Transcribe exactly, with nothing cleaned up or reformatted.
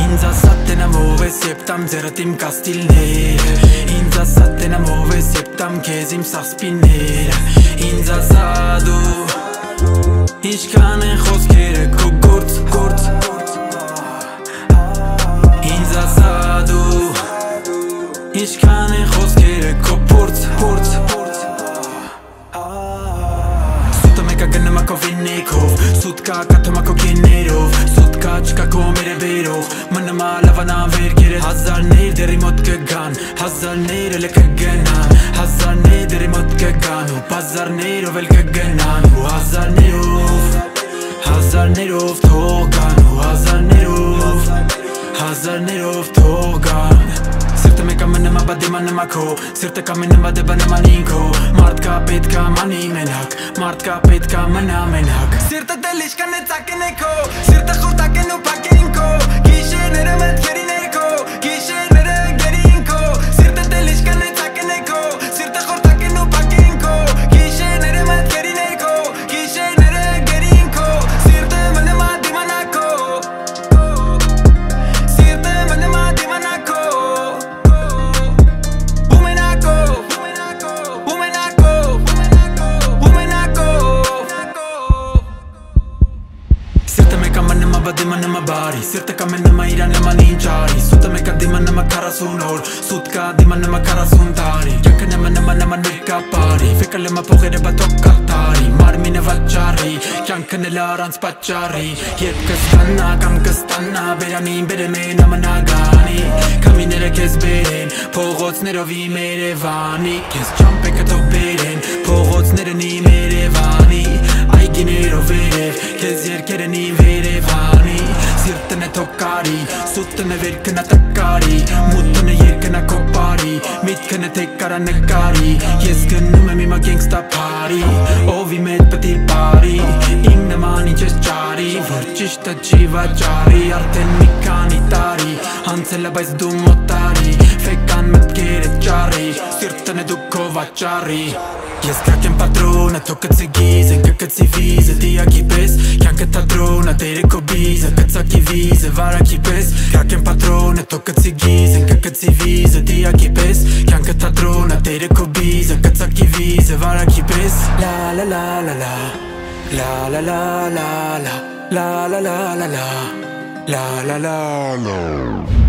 Ինձ ասատ են ամովես եբ տամ ձերըտ իմ կաստիլները Ինձ ասատ են ամովես եբ տամ կեզ իմ սասպիները Ինձ ասա դու Ինչքան են խոսքերը քո գործ գործ Ինձ ասա դու Ինչքան են խոսքերը քո փորձ փորձ Սուտը մեկա գնում ակո վինեքով Սուտ կա կաթում ակո կեներով Սուտ կա չկա քո մերևերով Մնում ա լավանան վերգերը Հազարներ դերի մոտ կգան Հազարներ էլ կգնան Հազարներ դերի մոտ կգան ու բազարներով էլ կգնան ու հազարներով Հազարներով թող գան ու հազարներով Հազարներով թող գան Սիրտը մեկա մնում ա բադիմա նմա քո Սիրտը կա մնում ա դեպա նման ինքո Մարդ կա պետք ա մանի մենակ Մարդ կա պետք ա մնա մենակ Սիրտը դել իշկան է ծակեն է քո Սիրտը խորտակեն ու պակեն քո Գիշերները մտքերին է քո Գիշերները գերին քո Սիրտը դել իշկան է ծակեն է քո Սիրտը խորտակեն ու պակեն քո Գիշերները մտքերին է քո Գիշերները գերին քո Սիրտը մնում ա դիմանա քո Սիրտը մնում ա դիմանա քո Դիմա նմա բարի, սիրտը կա մեն նմա իրա նման ինչարի Սուտը մեկա դիմա նմա քառասուն օր, սուտ կա դիմա նմա քառասուն տարի Յանքը նմա նմա նմա ներկա բարի, ֆեկը լմա փողերը բատոք կատարի Մարմինը վաճարի, յանքը նելա առանց պատճարի Երբ կստանա կամ կստանա, բերանին բերեմ են ամանագանի Կամիները կեզ բերեն, փողոցներով իմ երևանի Կեզ ճամպեկը թող բերեն, փողոցներն իմ երևանի Այգիներով վերև, կեզ երկերն իմ վերևանի Սիրտն է թոքարի, սուտն է վերքնա տկարի Մութն է երկնա կոպարի, միտքն է թեկարա նկարի Ես գնում եմ իմա գենգստա պարի, ով իմ էտ պտի պարի Իմ նման ինչ ես ճարի, որ ճիշտը չի վաճարի Արդեն մի քանի տարի, հանցել է բայց դու մոտարի Ֆեկան մտքերը ճարի, սիրտն է դու քո վաճարի Ես կակ եմ պատրոնը, թո կծի գիզը, կկծի վիզը Դիակի պես, կյանքը թատրոնը, տերը քո բիզը Կծակի վիզը, վարակի պես Կակ եմ պատրոնը, թո կծի գիզը, կկծի վիզը Դիակի պես, կյանքը թատրոնը, տերը քո բիզը Կծակի վիզը, վարակի պես La la la la la La la la la la La la la la la La la la la